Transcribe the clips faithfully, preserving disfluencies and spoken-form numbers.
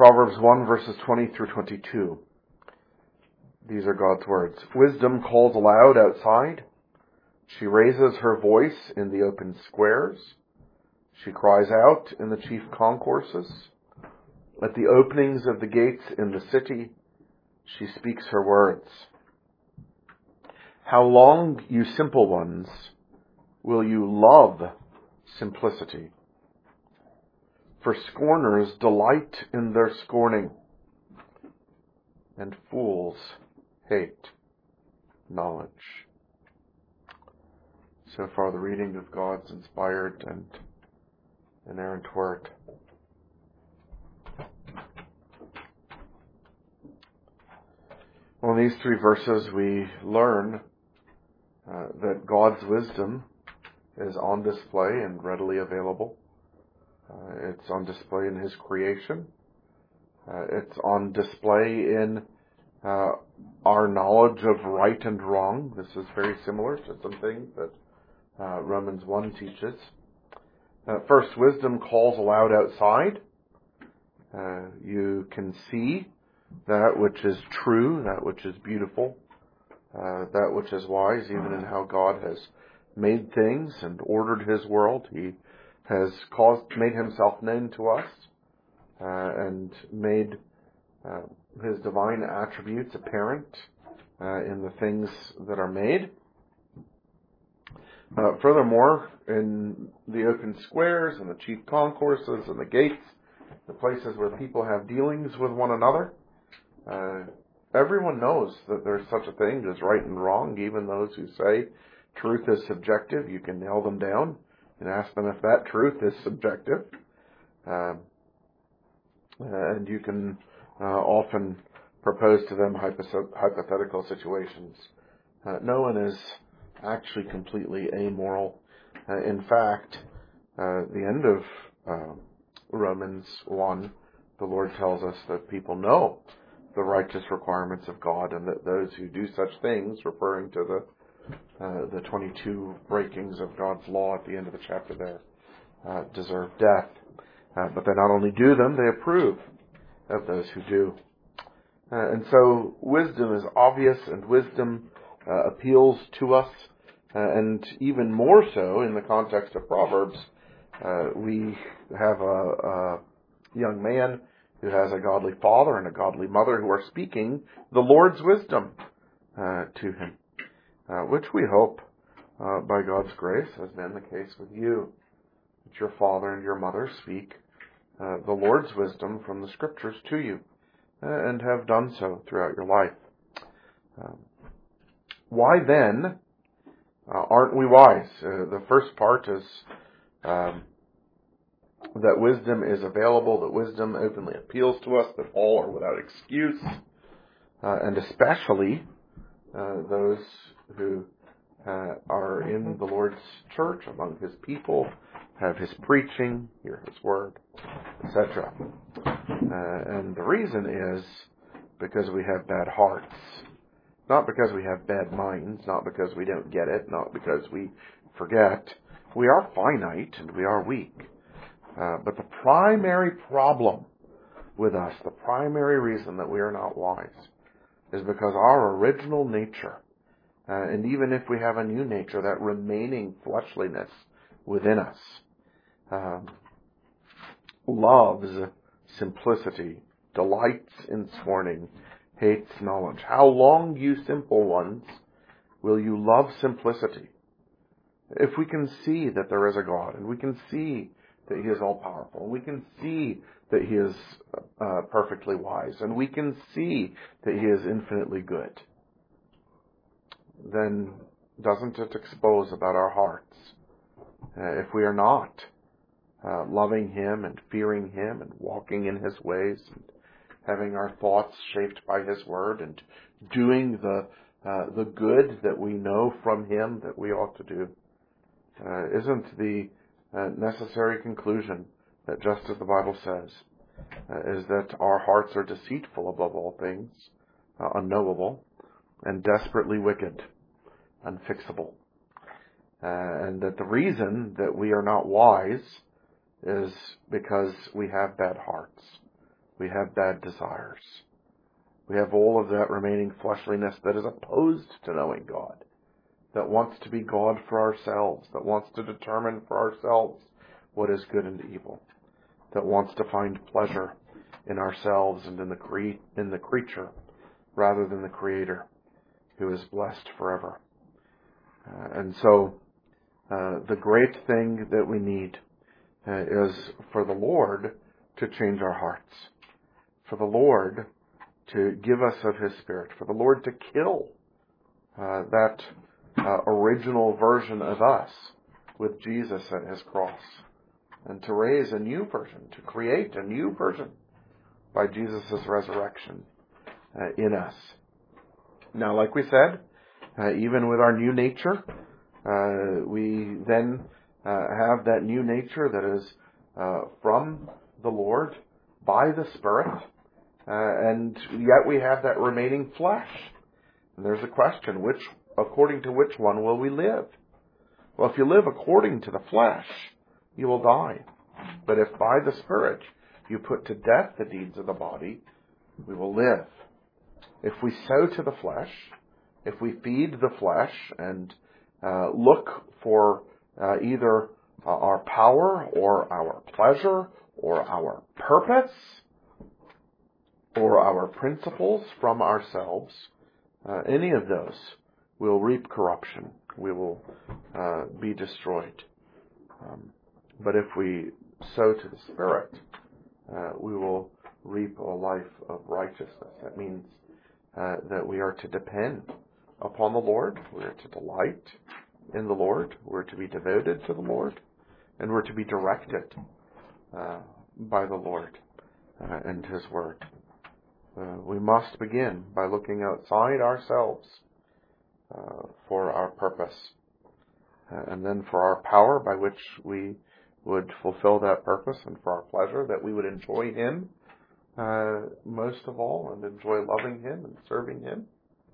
Proverbs one, verses twenty through twenty-two. These are God's words. Wisdom calls aloud outside. She raises her voice in the open squares. She cries out in the chief concourses. At the openings of the gates in the city, she speaks her words. How long, you simple ones, will you love simplicity? For scorners delight in their scorning, and fools hate knowledge. So far, the reading of God's inspired and inerrant word. Well, in these three verses, we learn uh, that God's wisdom is on display and readily available. Uh, it's on display in His creation. Uh, it's on display in uh, our knowledge of right and wrong. This is very similar to some things that uh, Romans one teaches. Uh, first, wisdom calls aloud outside. Uh, you can see that which is true, that which is beautiful, uh, that which is wise, even in how God has made things and ordered His world. He has caused, made Himself known to us, uh, and made uh, His divine attributes apparent uh, in the things that are made. Uh, furthermore, in the open squares and the chief concourses and the gates, the places where people have dealings with one another, uh, everyone knows that there's such a thing as right and wrong. Even those who say truth is subjective, you can nail them down and ask them if that truth is subjective. Um, and you can uh, often propose to them hypothetical situations. Uh, no one is actually completely amoral. Uh, in fact, uh, the end of uh, Romans one, the Lord tells us that people know the righteous requirements of God, and that those who do such things, referring to the uh, the twenty-two breakings of God's law at the end of the chapter there, uh, deserve death. Uh, but they not only do them, they approve of those who do. Uh, and so wisdom is obvious, and wisdom uh, appeals to us, uh, and even more so in the context of Proverbs. Uh, we have a, a young man who has a godly father and a godly mother who are speaking the Lord's wisdom uh, to him, uh, which we hope, uh, by God's grace, has been the case with you, that your father and your mother speak uh, the Lord's wisdom from the Scriptures to you, uh, and have done so throughout your life. Um, why then uh, aren't we wise? Uh, the first part is um, that wisdom is available, that wisdom openly appeals to us, that all are without excuse, uh, and especially uh, those who uh, are in the Lord's church, among His people, have His preaching, hear His word, et cetera. Uh, and the reason is because we have bad hearts. Not because we have bad minds, not because we don't get it, not because we forget. We are finite and we are weak. Uh, but the primary problem with us, the primary reason that we are not wise, is because our original nature, uh, and even if we have a new nature, that remaining fleshliness within us, um, loves simplicity, delights in scorning, hates knowledge. How long, you simple ones, will you love simplicity? If we can see that there is a God, and we can see that He is all-powerful, and we can see that He is uh, perfectly wise, and we can see that He is infinitely good, then doesn't it expose about our hearts? Uh, if we are not uh, loving Him and fearing Him and walking in His ways and having our thoughts shaped by His word and doing the uh, the good that we know from Him that we ought to do, uh, isn't the uh, necessary conclusion that, just as the Bible says, uh, is that our hearts are deceitful above all things, uh, unknowable, and desperately wicked, unfixable. Uh, and that the reason that we are not wise is because we have bad hearts. We have bad desires. We have all of that remaining fleshliness that is opposed to knowing God, that wants to be God for ourselves, that wants to determine for ourselves what is good and evil, that wants to find pleasure in ourselves and in the cre- in the creature rather than the Creator, who is blessed forever. Uh, and so uh, the great thing that we need uh, is for the Lord to change our hearts, for the Lord to give us of His Spirit, for the Lord to kill uh, that uh, original version of us with Jesus at His cross, and to raise a new version, to create a new version by Jesus' resurrection uh, in us. Now, like we said, uh, even with our new nature, uh, we then uh, have that new nature that is uh, from the Lord by the Spirit, uh, and yet we have that remaining flesh. And there's a question, which, according to which one will we live? Well, if you live according to the flesh, you will die. But if by the Spirit you put to death the deeds of the body, we will live. If we sow to the flesh, if we feed the flesh and uh, look for uh, either uh, our power or our pleasure or our purpose or our principles from ourselves, uh, any of those will reap corruption. We will uh, be destroyed. Um, but if we sow to the Spirit, uh, we will reap a life of righteousness. That means uh, that we are to depend upon the Lord, we are to delight in the Lord, we're to be devoted to the Lord, and we're to be directed uh, by the Lord uh, and His Word. Uh, we must begin by looking outside ourselves uh, for our purpose, uh, and then for our power by which we would fulfill that purpose, and for our pleasure that we would enjoy Him uh, most of all, and enjoy loving Him and serving Him.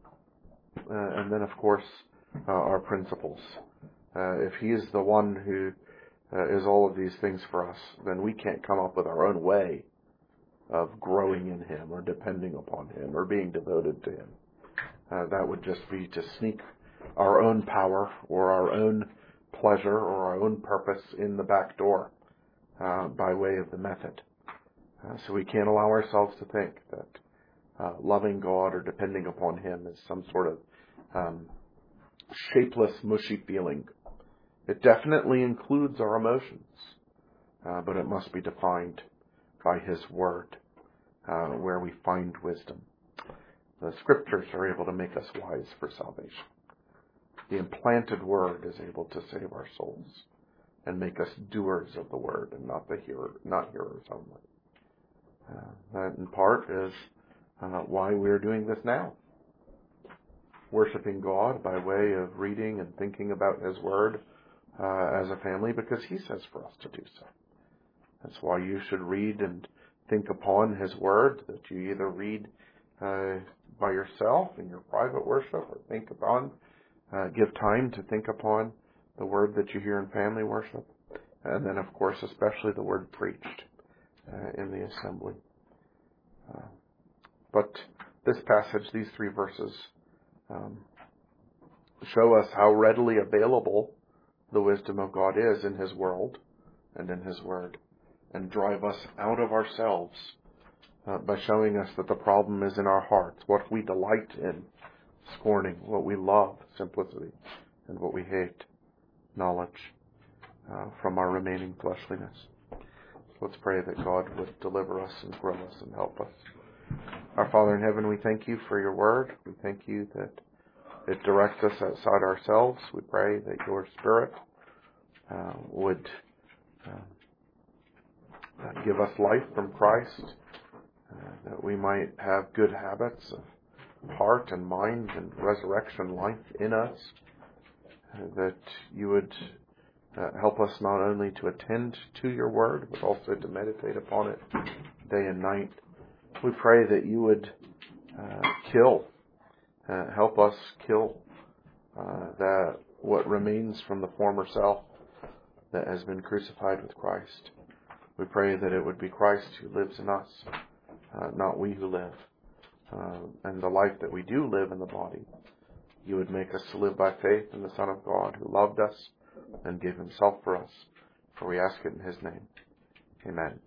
Uh, and then, of course, uh, our principles. Uh, if He is the one who uh, is all of these things for us, then we can't come up with our own way of growing in Him or depending upon Him or being devoted to Him. Uh, that would just be to sneak our own power or our own pleasure or our own purpose in the back door uh, by way of the method. Uh, so we can't allow ourselves to think that uh, loving God or depending upon Him is some sort of um, shapeless, mushy feeling. It definitely includes our emotions, uh, but it must be defined by His Word, uh, where we find wisdom. The Scriptures are able to make us wise for salvation. The implanted Word is able to save our souls and make us doers of the Word and not the hearer, not hearers only. Uh, that in part is uh, why we're doing this now. Worshipping God by way of reading and thinking about His Word uh, as a family, because He says for us to do so. That's why you should read and think upon His Word, that you either read uh, by yourself in your private worship or think upon, uh, give time to think upon the Word that you hear in family worship. And then, of course, especially the Word preached uh, in the assembly. Uh, but this passage, these three verses, um, show us how readily available the wisdom of God is in His world and in His Word, and drive us out of ourselves uh, by showing us that the problem is in our hearts, what we delight in, scorning, what we love, simplicity, and what we hate, knowledge, uh, from our remaining fleshliness. So let's pray that God would deliver us and grow us and help us. Our Father in heaven, we thank You for Your Word. We thank You that it directs us outside ourselves. We pray that Your Spirit uh, would uh, Uh, give us life from Christ, uh, that we might have good habits of heart and mind and resurrection life in us, uh, that You would uh, help us not only to attend to Your Word, but also to meditate upon it day and night. We pray that You would uh, kill, uh, help us kill uh, that what remains from the former self that has been crucified with Christ. We pray that it would be Christ who lives in us, uh, not we who live. Uh, and the life that we do live in the body, you would make us to live by faith in the Son of God who loved us and gave himself for us. For we ask it in his name. Amen.